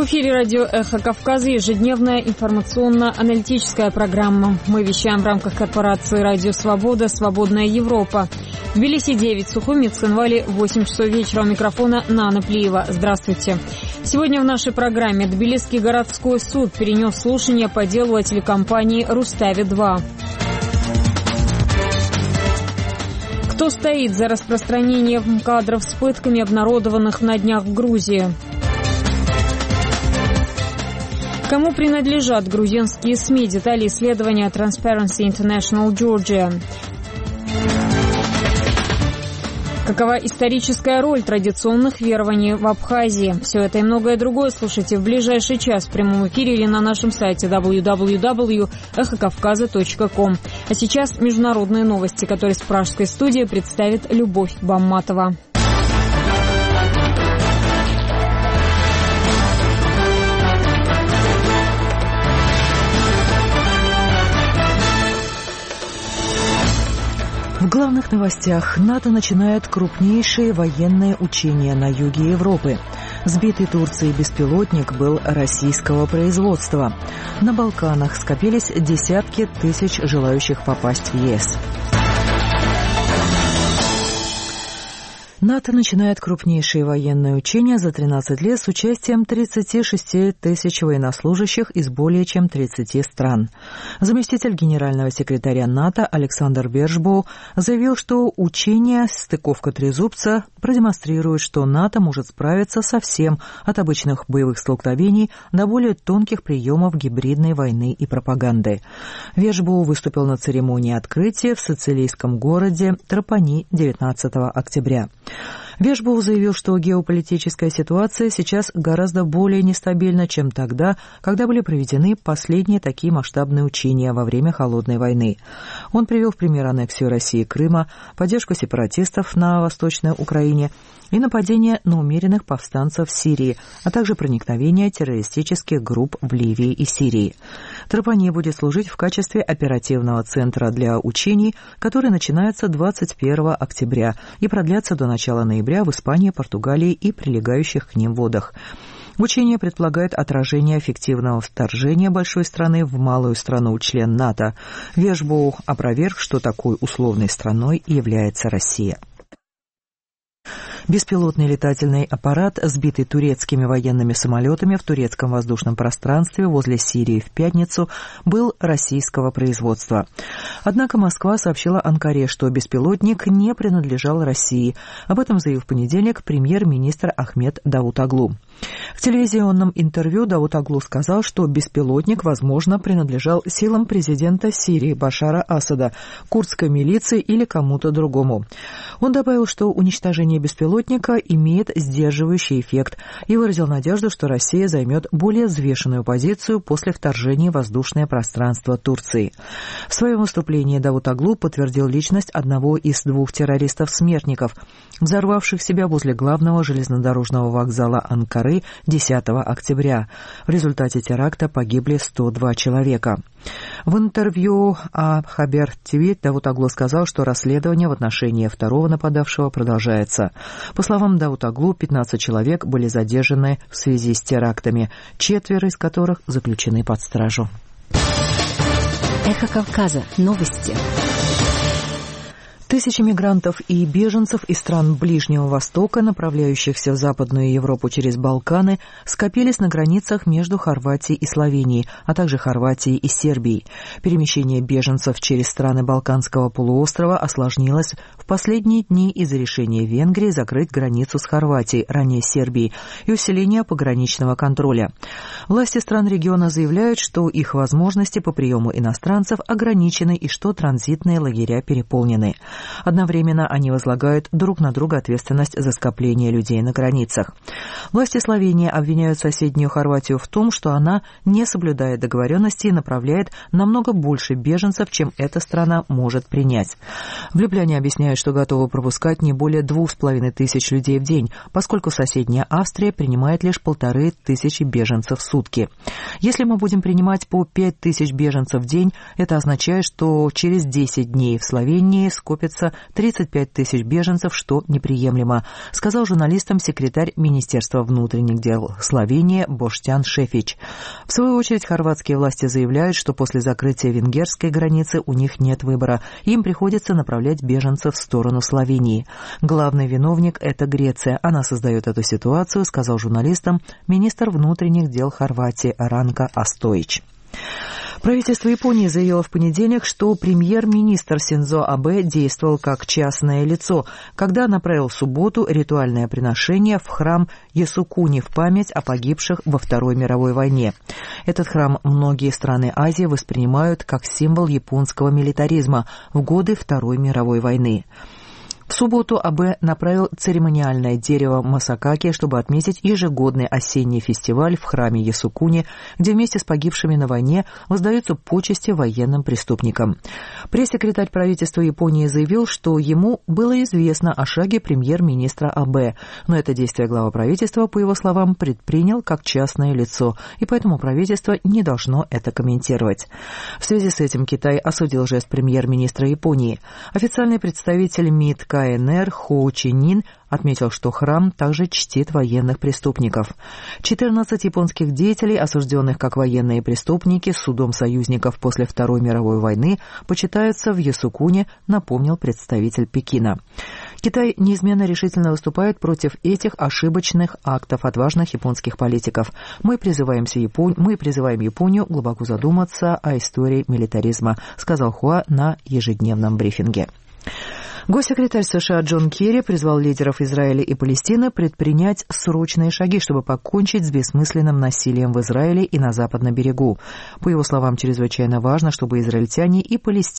эфире радио «Эхо Кавказа» ежедневная информационно-аналитическая программа. Мы вещаем в рамках корпорации «Радио Свобода. Свободная Европа». В Тбилиси 9, Сухуми, в Цхинвале 8 часов вечера. У микрофона Нана Плиева. Здравствуйте. Сегодня в нашей программе Тбилисский городской суд перенес слушание по делу о телекомпании «Рустави-2». Кто стоит за распространением кадров с пытками, обнародованных на днях в Грузии? Кому принадлежат грузинские СМИ? Детали исследования Transparency International Georgia. Какова историческая роль традиционных верований в Абхазии? Все это и многое другое слушайте в ближайший час в прямом эфире или на нашем сайте www.эхокавказа.ком. А сейчас международные новости, которые с пражской студии представит Любовь Бамматова. В главных новостях. НАТО начинает крупнейшие военные учения на юге Европы. Сбитый Турцией беспилотник был российского производства. На Балканах скопились десятки тысяч желающих попасть в ЕС. НАТО начинает крупнейшие военные учения за 13 лет с участием 36 тысяч военнослужащих из более чем 30 стран. Заместитель генерального секретаря НАТО Александр Берджбоу заявил, что учения «Стыковка Трезубца» продемонстрируют, что НАТО может справиться со всем, от обычных боевых столкновений до более тонких приемов гибридной войны и пропаганды. Берджбоу выступил на церемонии открытия в сицилийском городе Трапани 19 октября. Берджбоу заявил, что геополитическая ситуация сейчас гораздо более нестабильна, чем тогда, когда были проведены последние такие масштабные учения во время Холодной войны. Он привел в пример аннексию России Крыма, поддержку сепаратистов на Восточной Украине и нападение на умеренных повстанцев в Сирии, а также проникновение террористических групп в Ливии и Сирии. Трапани будет служить в качестве оперативного центра для учений, которые начинаются 21 октября и продлятся до начала ноября в Испании, Португалии и прилегающих к ним водах. Учение предполагает отражение эффективного вторжения большой страны в малую страну-член НАТО. Берджбоу опроверг, что такой условной страной является Россия. Беспилотный летательный аппарат, сбитый турецкими военными самолетами в турецком воздушном пространстве возле Сирии в пятницу, был российского производства. Однако Москва сообщила Анкаре, что беспилотник не принадлежал России. Об этом заявил в понедельник премьер-министр Ахмед Давутоглу. В телевизионном интервью Давутоглу сказал, что беспилотник, возможно, принадлежал силам президента Сирии Башара Асада, курдской милиции или кому-то другому. Он добавил, что уничтожение беспилотника имеет сдерживающий эффект и выразил надежду, что Россия займет более взвешенную позицию после вторжения в воздушное пространство Турции. В своем выступлении Давутоглу подтвердил личность одного из двух террористов-смертников, взорвавших себя возле главного железнодорожного вокзала Анкары 10 октября. В результате теракта погибли 102 человека. В интервью Хабер ТВ Давутоглу сказал, что расследование в отношении второго нападавшего продолжается. По словам Давутоглу, 15 человек были задержаны в связи с терактами, 4 из которых заключены под стражу. Эхо Кавказа. Новости. Тысячи мигрантов и беженцев из стран Ближнего Востока, направляющихся в Западную Европу через Балканы, скопились на границах между Хорватией и Словенией, а также Хорватией и Сербией. Перемещение беженцев через страны Балканского полуострова осложнилось в последние дни из-за решения Венгрии закрыть границу с Хорватией, ранее Сербией, и усиления пограничного контроля. Власти стран региона заявляют, что их возможности по приему иностранцев ограничены и что транзитные лагеря переполнены. Одновременно они возлагают друг на друга ответственность за скопление людей на границах. Власти Словении обвиняют соседнюю Хорватию в том, что она не соблюдает договоренности и направляет намного больше беженцев, чем эта страна может принять. В Любляне объясняют, что готовы пропускать не более 2500 людей в день, поскольку соседняя Австрия принимает лишь 1500 беженцев в сутки. Если мы будем принимать по 5000 беженцев в день, это означает, что через 10 дней в Словении скопится находится 35 тысяч беженцев, что неприемлемо, сказал журналистам секретарь Министерства внутренних дел Словении Боштян Шефич. В свою очередь, хорватские власти заявляют, что после закрытия венгерской границы у них нет выбора. Им приходится направлять беженцев в сторону Словении. Главный виновник – это Греция. Она создает эту ситуацию, сказал журналистам министр внутренних дел Хорватии Ранко Остоич. Правительство Японии заявило в понедельник, что премьер-министр Синдзо Абэ действовал как частное лицо, когда направил в субботу ритуальное приношение в храм Ясукуни в память о погибших во Второй мировой войне. Этот храм многие страны Азии воспринимают как символ японского милитаризма в годы Второй мировой войны. В субботу Абэ направил церемониальное дерево Масакаки, чтобы отметить ежегодный осенний фестиваль в храме Ясукуни, где вместе с погибшими на войне воздаются почести военным преступникам. Пресс-секретарь правительства Японии заявил, что ему было известно о шаге премьер-министра Абэ, но это действие глава правительства, по его словам, предпринял как частное лицо, и поэтому правительство не должно это комментировать. В связи с этим Китай осудил жест премьер-министра Японии. Официальный представитель МИД КНР Хоу Чинин отметил, что храм также чтит военных преступников. 14 японских деятелей, осужденных как военные преступники судом союзников после Второй мировой войны, почитаются в Ясукуне, напомнил представитель Пекина. Китай неизменно решительно выступает против этих ошибочных актов отважных японских политиков. Мы призываем Японию глубоко задуматься о истории милитаризма, сказал Хуа на ежедневном брифинге. Госсекретарь США Джон Керри призвал лидеров Израиля и Палестины предпринять срочные шаги, чтобы покончить с бессмысленным насилием в Израиле и на Западном берегу. По его словам, чрезвычайно важно, чтобы израильтяне и палестинцы